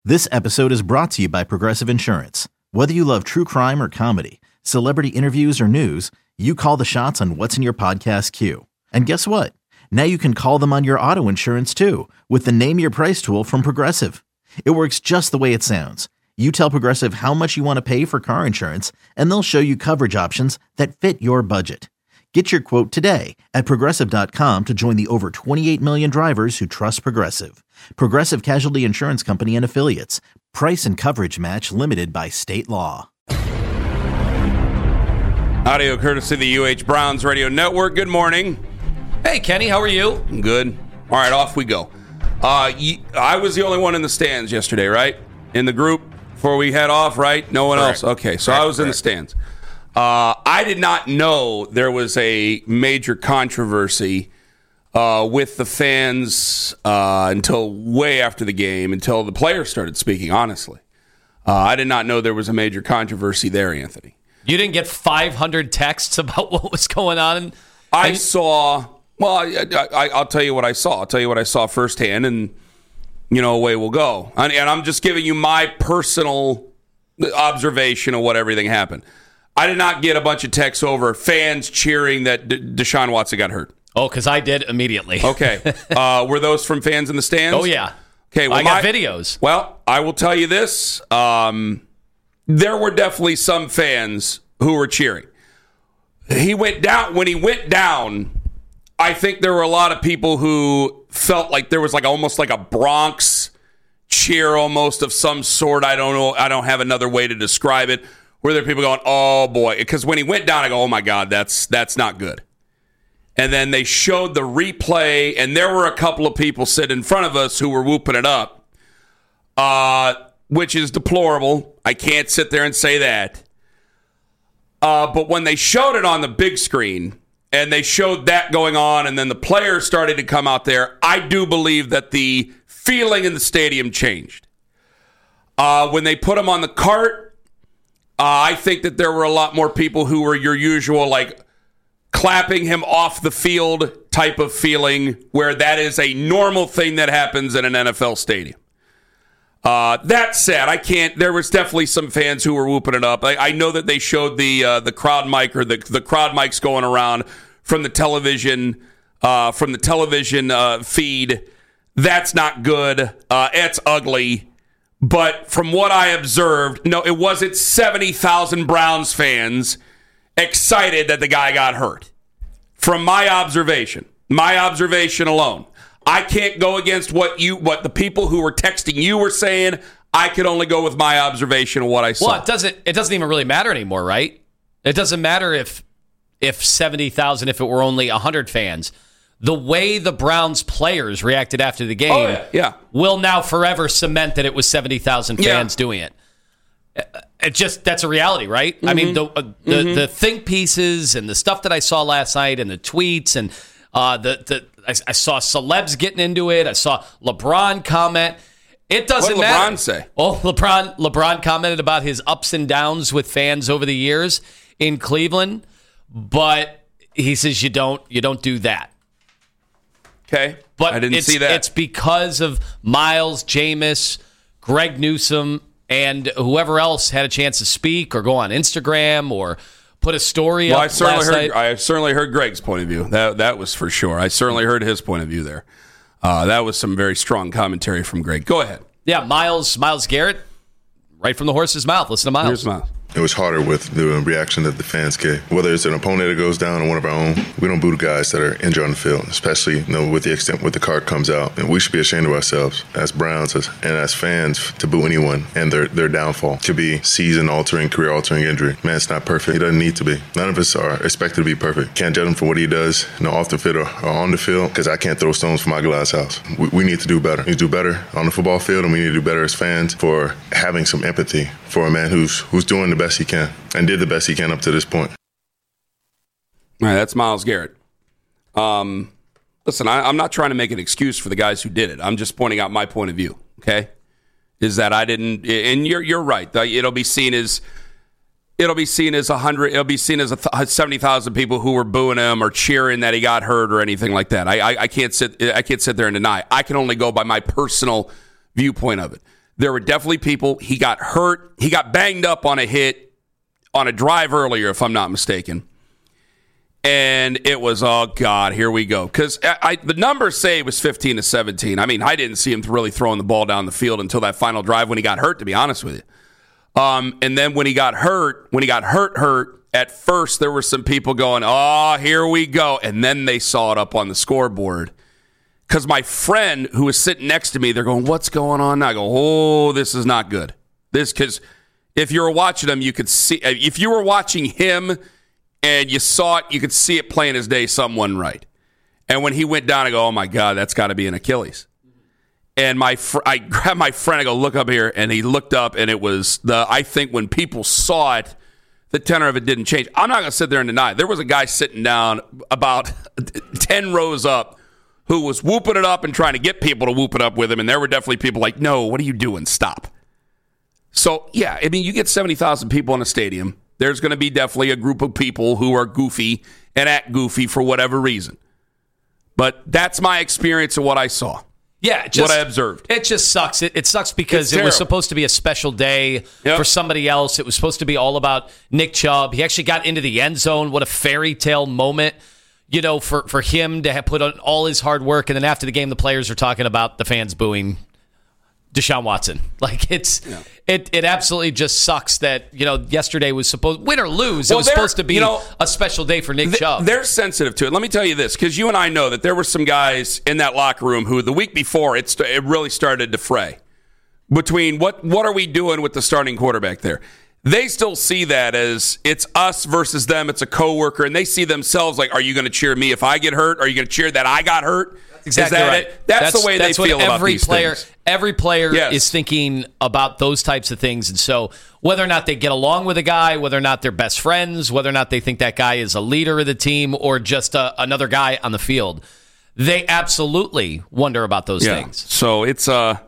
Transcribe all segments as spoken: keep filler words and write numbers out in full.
This episode is brought to you by Progressive Insurance. Whether you love true crime or comedy, celebrity interviews or news, you call the shots on what's in your podcast queue. And guess what? Now you can call them on your auto insurance too with the Name Your Price tool from Progressive. It works just the way it sounds. You tell Progressive how much you want to pay for car insurance, and they'll show you coverage options that fit your budget. Get your quote today at Progressive dot com to join the over twenty-eight million drivers who trust Progressive. Progressive Casualty Insurance Company and Affiliates. Price and coverage match limited by state law. Audio courtesy of the U H Browns Radio Network. Good morning. Hey, Kenny, how are you? Good. All right, off we go. Uh, I was the only one in the stands yesterday, right? In the group before we head off, right? No one Correct. else? Okay, so Correct, I was correct. in the stands. Uh, I did not know there was a major controversy uh, with the fans uh, until way after the game, until the players started speaking, honestly. Uh, I did not know there was a major controversy there, Anthony. You didn't get five hundred texts about what was going on? I saw, well, I, I, I'll tell you what I saw. I'll tell you what I saw firsthand, and, you know, away we'll go. And, and I'm just giving you my personal observation of what everything happened. I did not get a bunch of texts over fans cheering that D- Deshaun Watson got hurt. Oh, because I did immediately. Okay. Uh, were those from fans in the stands? Oh, yeah. Okay. Well, I got my, videos. Well, I will tell you this. Um, there were definitely some fans who were cheering. He went down. When he went down, I think there were a lot of people who felt like there was like almost like a Bronx cheer almost of some sort. I don't know. I don't have another way to describe it. Where there are people going, oh, boy. Because when he went down, I go, oh, my God, that's that's not good. And then they showed the replay, and there were a couple of people sitting in front of us who were whooping it up, uh, which is deplorable. I can't sit there and say that. Uh, but when they showed it on the big screen, and they showed that going on, and then the players started to come out there, I do believe that the feeling in the stadium changed. Uh, when they put him on the cart, Uh, I think that there were a lot more people who were your usual, like, clapping him off the field type of feeling, where that is a normal thing that happens in an N F L stadium. Uh, that said, I can't. There was definitely some fans who were whooping it up. I, I know that they showed the uh, the crowd mic or the the crowd mics going around from the television uh, from the television uh, feed. That's not good. Uh, it's ugly. But from what I observed, no, it wasn't seventy thousand Browns fans excited that the guy got hurt. From my observation, my observation alone, I can't go against what you, what the people who were texting you were saying. I can only go with my observation of what I saw. Well, it doesn't. It doesn't even really matter anymore, right? It doesn't matter if if seventy thousand, if it were only a hundred fans. The way the Browns players reacted after the game oh, yeah. Yeah. will now forever cement that it was seventy thousand fans yeah. doing it. It just, that's a reality, right? Mm-hmm. I mean, the, uh, the mm-hmm. the think pieces and the stuff that I saw last night and the tweets and uh, the, the I, I saw celebs getting into it. I saw LeBron comment. It doesn't what did matter. LeBron say? Oh, LeBron, LeBron commented about his ups and downs with fans over the years in Cleveland, but he says you don't you don't do that. Okay, but I didn't it's, see that. It's because of Miles, Jameis, Greg Newsome, and whoever else had a chance to speak or go on Instagram or put a story well, up I certainly last heard. night. I certainly heard Greg's point of view. That that was for sure. I certainly heard his point of view there. Uh, that was some very strong commentary from Greg. Go ahead. Yeah, Miles Miles Garrett, right from the horse's mouth. Listen to Miles. Here's Miles. It was harder with the reaction that the fans gave. Whether it's an opponent that goes down or one of our own, we don't boo the guys that are injured on the field, especially you know, with the extent with the card comes out. And we should be ashamed of ourselves as Browns as, and as fans to boo anyone and their, their downfall. Could be season-altering, career-altering injury. Man, it's not perfect. He doesn't need to be. None of us are expected to be perfect. Can't judge him for what he does you know, off the field or, or on the field because I can't throw stones from my glass house. We, we need to do better. We need to do better on the football field, and we need to do better as fans for having some empathy for a man who's who's doing the best he can and did the best he can up to this point. All right, that's Myles Garrett. Um, listen, I, I'm not trying to make an excuse for the guys who did it. I'm just pointing out my point of view, okay? Is that I didn't, and you're you're right. It'll be seen as it'll be seen as a hundred. It'll be seen as a seventy thousand people who were booing him or cheering that he got hurt or anything like that. I, I I can't sit I can't sit there and deny. I can only go by my personal viewpoint of it. There were definitely people. He got hurt. He got banged up on a hit on a drive earlier, if I'm not mistaken. And it was, oh, God, here we go. Because the numbers say it was fifteen to seventeen. I mean, I didn't see him really throwing the ball down the field until that final drive when he got hurt, to be honest with you. Um, and then when he got hurt, when he got hurt, hurt, at first there were some people going, oh, here we go. And then they saw it up on the scoreboard. Because my friend who was sitting next to me, they're going, what's going on now? I go, oh, this is not good. This, because if you were watching him, you could see, if you were watching him and you saw it, you could see it plain as day, something wasn't right. And when he went down, I go, oh my God, that's got to be an Achilles. And my fr- I grabbed my friend, I go, look up here. And he looked up, and it was the, I think when people saw it, the tenor of it didn't change. I'm not going to sit there and deny it. There was a guy sitting down about ten rows up who was whooping it up and trying to get people to whoop it up with him. And there were definitely people like, no, what are you doing? Stop. So, yeah, I mean, you get seventy thousand people in a stadium. There's going to be definitely a group of people who are goofy and act goofy for whatever reason. But that's my experience of what I saw. Yeah, it just, what I observed. It just sucks. It, it sucks because it was supposed to be a special day yep. for somebody else. It was supposed to be all about Nick Chubb. He actually got into the end zone. What a fairy tale moment, you know, for, for him to have put on all his hard work. And then after the game, the players are talking about the fans booing Deshaun Watson. Like, it's yeah. it it absolutely just sucks that, you know, yesterday was supposed, win or lose, well, it was supposed to be you know, a special day for Nick th- Chubb. They're sensitive to it. Let me tell you this, because you and I know that there were some guys in that locker room who the week before it, st- it really started to fray between what what are we doing with the starting quarterback there. They still see that as it's us versus them. It's a coworker, and they see themselves like, are you going to cheer me if I get hurt? Are you going to cheer that I got hurt? Exactly that right. It? That's, that's the way that's they feel about these player, things. Every player yes. is thinking about those types of things. And so whether or not they get along with a guy, whether or not they're best friends, whether or not they think that guy is a leader of the team or just a, another guy on the field, they absolutely wonder about those yeah. things. So it's a,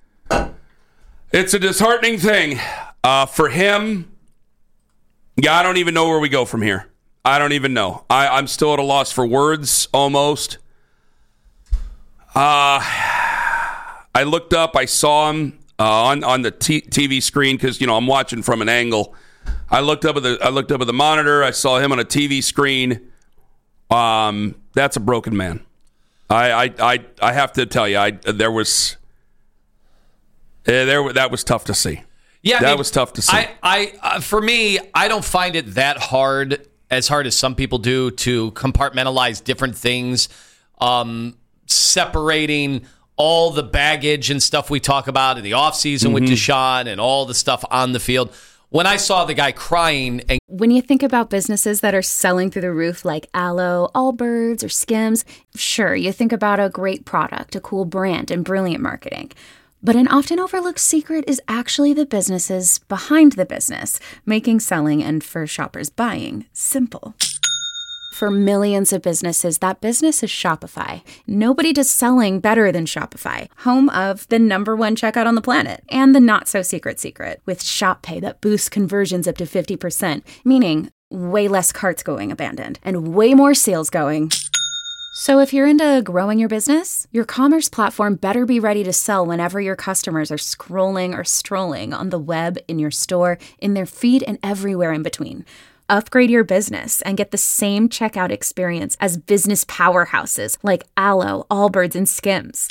it's a disheartening thing. Uh, for him, yeah, I don't even know where we go from here. I don't even know. I, I'm still at a loss for words almost. Uh, I looked up. I saw him uh, on on the t- TV screen because you know I'm watching from an angle. I looked up at the I looked up at the monitor. I saw him on a T V screen. Um, that's a broken man. I I I, I have to tell you, I there was uh, there that was tough to see. Yeah, that I mean, was tough to see. I, I uh, for me, I don't find it that hard, as hard as some people do, to compartmentalize different things. Um. Separating all the baggage and stuff we talk about in the offseason mm-hmm. with Deshaun and all the stuff on the field. When I saw the guy crying. And when you think about businesses that are selling through the roof like Aloe, Allbirds, or Skims, sure, you think about a great product, a cool brand, and brilliant marketing. But an often overlooked secret is actually the businesses behind the business, making selling and, for shoppers, buying simple. For millions of businesses, that business is Shopify. Nobody does selling better than Shopify, home of the number one checkout on the planet, and the not-so-secret secret, with Shop Pay that boosts conversions up to fifty percent, meaning way less carts going abandoned, and way more sales going. So if you're into growing your business, your commerce platform better be ready to sell whenever your customers are scrolling or strolling on the web, in your store, in their feed, and everywhere in between. Upgrade your business and get the same checkout experience as business powerhouses like Aloe, Allbirds, and Skims.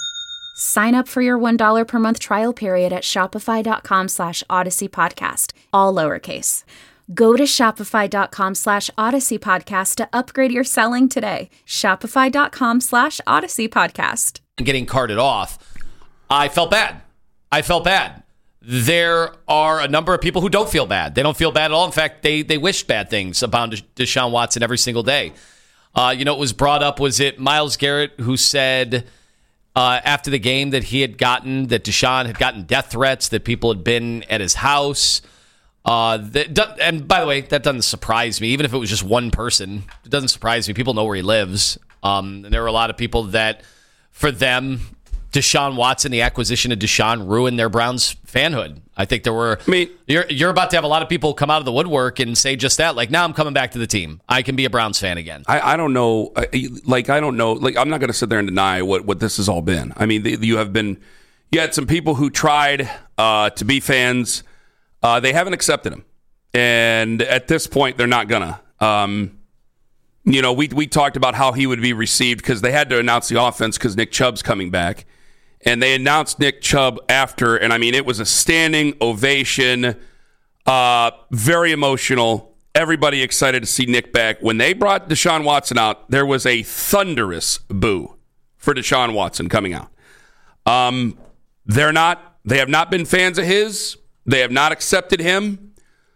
Sign up for your one dollar per month trial period at shopify.com slash Odyssey Podcast, all lowercase. Go to shopify.com slash Odyssey Podcast to upgrade your selling today. Shopify.com slash Odyssey Podcast. Getting carted off, I felt bad. I felt bad. There are a number of people who don't feel bad. They don't feel bad at all. In fact, they they wish bad things about Deshaun Watson every single day. Uh, you know, it was brought up, was it Myles Garrett who said uh, after the game that he had gotten, that Deshaun had gotten death threats, that people had been at his house. Uh, that, and by the way, that doesn't surprise me. Even if it was just one person, it doesn't surprise me. People know where he lives. Um, and there were a lot of people that, for them, Deshaun Watson, the acquisition of Deshaun, ruined their Browns fanhood. I think there were. I mean, you're you're about to have a lot of people come out of the woodwork and say just that. Like, now I'm coming back to the team. I can be a Browns fan again. I, I don't know. Like, I don't know. Like, I'm not going to sit there and deny what, what this has all been. I mean, the, you have been You had some people who tried uh, to be fans. Uh, they haven't accepted him. And at this point, they're not going to. Um, you know, we we talked about how he would be received because they had to announce the offense because Nick Chubb's coming back. And they announced Nick Chubb after, and I mean, it was a standing ovation, uh, very emotional. Everybody excited to see Nick back. When they brought Deshaun Watson out, there was a thunderous boo for Deshaun Watson coming out. Um, they're not, they have not been fans of his. They have not accepted him.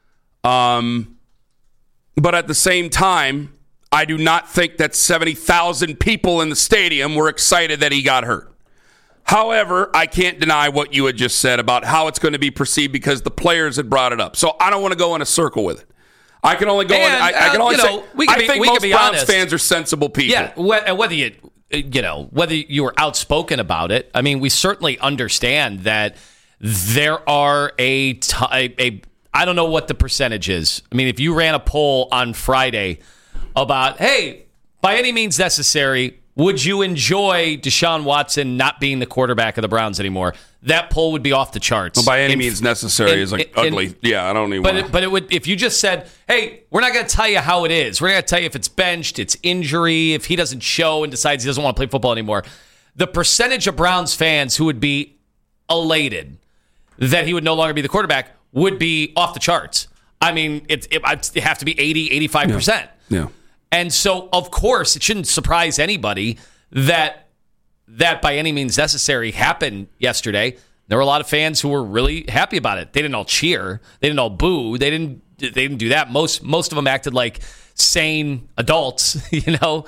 Um, but at the same time, I do not think that seventy thousand people in the stadium were excited that he got hurt. However, I can't deny what you had just said about how it's going to be perceived because the players had brought it up. So I don't want to go in a circle with it. I can only go. And, in, I, uh, I can only you know, say. We can I be, think we most can be Browns honest. fans are sensible people. Yeah, whether you, you know, whether you were outspoken about it. I mean, we certainly understand that there are a, t- a, a I don't know what the percentage is. I mean, if you ran a poll on Friday about, hey, by any means necessary, would you enjoy Deshaun Watson not being the quarterback of the Browns anymore? That poll would be off the charts. Well, by any in, means necessary in, is like in, ugly. In, yeah, I don't even. But wanna. it, but it would if you just said, "Hey, we're not going to tell you how it is. We're going to tell you if it's benched, it's injury, if he doesn't show and decides he doesn't want to play football anymore." The percentage of Browns fans who would be elated that he would no longer be the quarterback would be off the charts. I mean, it it it'd have to be eighty, eighty-five percent. Yeah. yeah. And so, of course, it shouldn't surprise anybody that that by any means necessary happened yesterday. There were a lot of fans who were really happy about it. They didn't all cheer. They didn't all boo. They didn't. They didn't do that. Most most of them acted like sane adults, you know.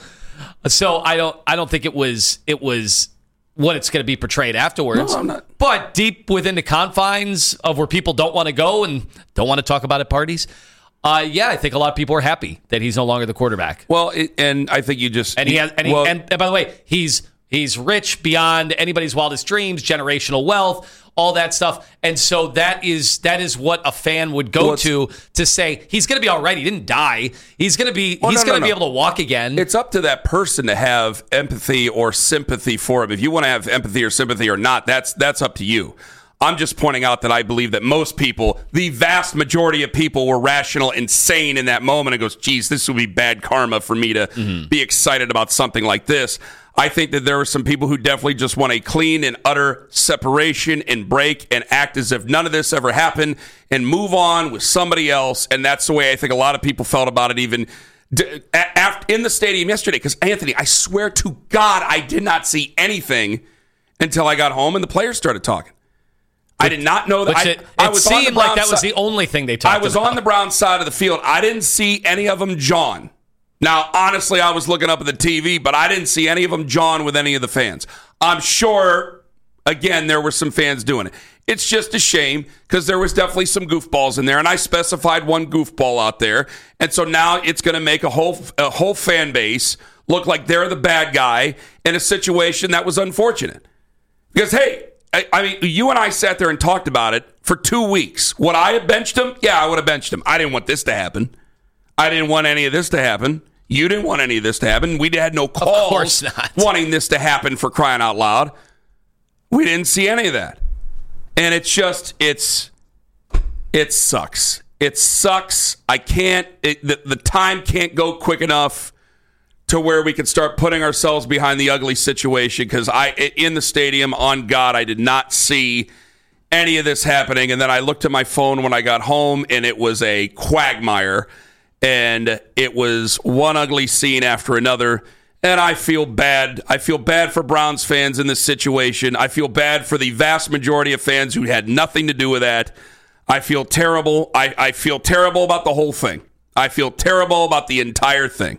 So I don't. I don't think it was. It was what it's going to be portrayed afterwards. No, I'm not. But deep within the confines of where people don't want to go and don't want to talk about at parties. Uh, yeah, I think a lot of people are happy that he's no longer the quarterback. Well, it, and I think you just and he has, and, he, well, and, and by the way, he's he's rich beyond anybody's wildest dreams, generational wealth, all that stuff, and so that is that is what a fan would go well, to to say he's going to be all right. He didn't die. He's going to be well, he's no, no, going to no. be able to walk again. It's up to that person to have empathy or sympathy for him. If you want to have empathy or sympathy or not, that's that's up to you. I'm just pointing out that I believe that most people, the vast majority of people, were rational and sane in that moment and goes, geez, this would be bad karma for me to mm-hmm. be excited about something like this. I think that there are some people who definitely just want a clean and utter separation and break and act as if none of this ever happened and move on with somebody else. And that's the way I think a lot of people felt about it even in the stadium yesterday. Because, Anthony, I swear to God, I did not see anything until I got home and the players started talking. I did not know that. Which I, it, it I was seemed on the like that side. was the only thing they talked about. I was about. on the Browns side of the field. I didn't see any of them John. Now, honestly, I was looking up at the T V, but I didn't see any of them John with any of the fans. I'm sure, again, there were some fans doing it. It's just a shame because there was definitely some goofballs in there, and I specified one goofball out there. And so now it's going to make a whole a whole fan base look like they're the bad guy in a situation that was unfortunate. Because, hey, I, I mean, you and I sat there and talked about it for two weeks. Would I have benched him? Yeah, I would have benched him. I didn't want this to happen. I didn't want any of this to happen. You didn't want any of this to happen. We had no calls of course not. wanting this to happen for crying out loud. We didn't see any of that. And it's just, it's, it sucks. It sucks. I can't, it, the, the time can't go quick enough to where we can start putting ourselves behind the ugly situation, because I, in the stadium, on God, I did not see any of this happening. And then I looked at my phone when I got home, and it was a quagmire, and it was one ugly scene after another. And I feel bad. I feel bad for Browns fans in this situation. I feel bad for the vast majority of fans who had nothing to do with that. I feel terrible. I, I feel terrible about the whole thing. I feel terrible about the entire thing.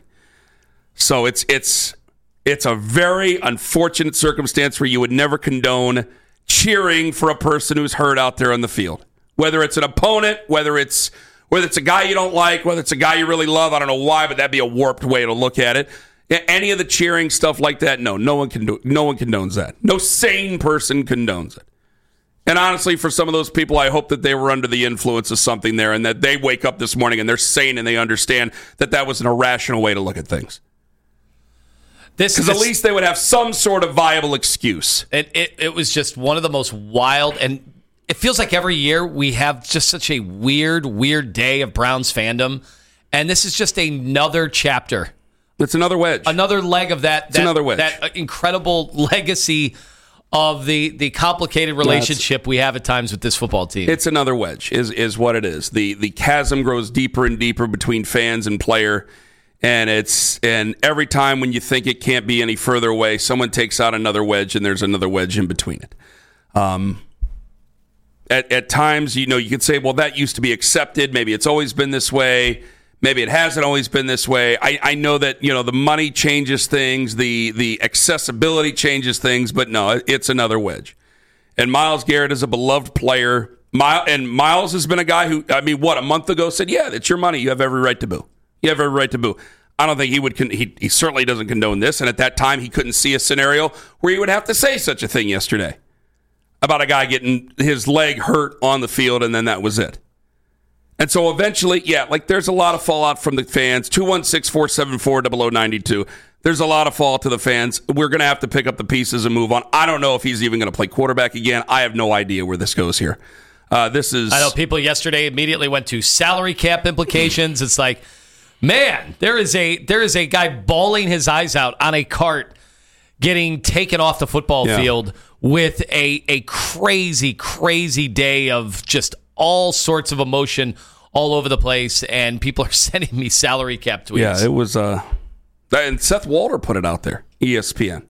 So it's it's it's a very unfortunate circumstance where you would never condone cheering for a person who's hurt out there on the field. Whether it's an opponent, whether it's whether it's a guy you don't like, whether it's a guy you really love, I don't know why, but that'd be a warped way to look at it. Any of the cheering stuff like that, no, no one can do, no one condones that. No sane person condones it. And honestly, for some of those people, I hope that they were under the influence of something there, and that they wake up this morning and they're sane and they understand that that was an irrational way to look at things. This Because at least they would have some sort of viable excuse. It, it it was just one of the most wild, and it feels like every year we have just such a weird, weird day of Browns fandom, and this is just another chapter. It's another wedge. Another leg of that. It's that, another wedge. That incredible legacy of the the complicated relationship we have at times with this football team. It's another wedge, is is what it is. The the chasm grows deeper and deeper between fans and player, and it's and every time when you think it can't be any further away, someone takes out another wedge, and there's another wedge in between it. Um, at at times, you know, you could say, well, that used to be accepted. Maybe it's always been this way. Maybe it hasn't always been this way. I, I know that, you know, the money changes things, the the accessibility changes things, but no, it's another wedge. And Myles Garrett is a beloved player. My, and Myles has been a guy who, I mean, what, a month ago said, yeah, it's your money. You have every right to boo. You have every right to boo. I don't think he would, con- he, he certainly doesn't condone this. And at that time, he couldn't see a scenario where he would have to say such a thing yesterday about a guy getting his leg hurt on the field, and then that was it. And so eventually, yeah, like there's a lot of fallout from the fans. two one six, four seven four, zero zero nine two. There's a lot of fallout to the fans. We're going to have to pick up the pieces and move on. I don't know if he's even going to play quarterback again. I have no idea where this goes here. Uh, this is. I know people yesterday immediately went to salary cap implications. It's like, man, there is a there is a guy bawling his eyes out on a cart getting taken off the football yeah. field with a a crazy, crazy day of just all sorts of emotion all over the place, and people are sending me salary cap tweets. Yeah, it was. Uh, and Seth Walter put it out there, E S P N.